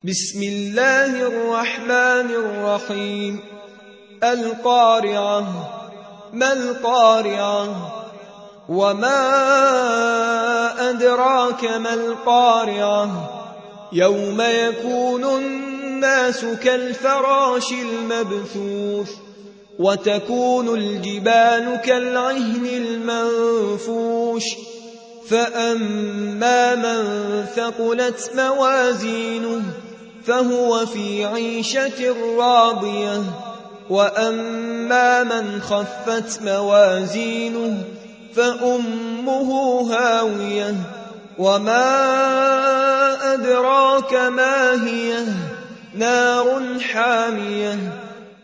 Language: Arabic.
بسم الله الرحمن الرحيم. القارعة. ما القارعة؟ وما أدراك ما القارعة؟ يوم يكون الناس كالفراش المبثوث وتكون الجبال كالعهن المنفوش فأما من ثقلت موازينه فهو في عيشة راضية وأما من خفت موازينه فأمه هاوية وما أدراك ما هي نار حامية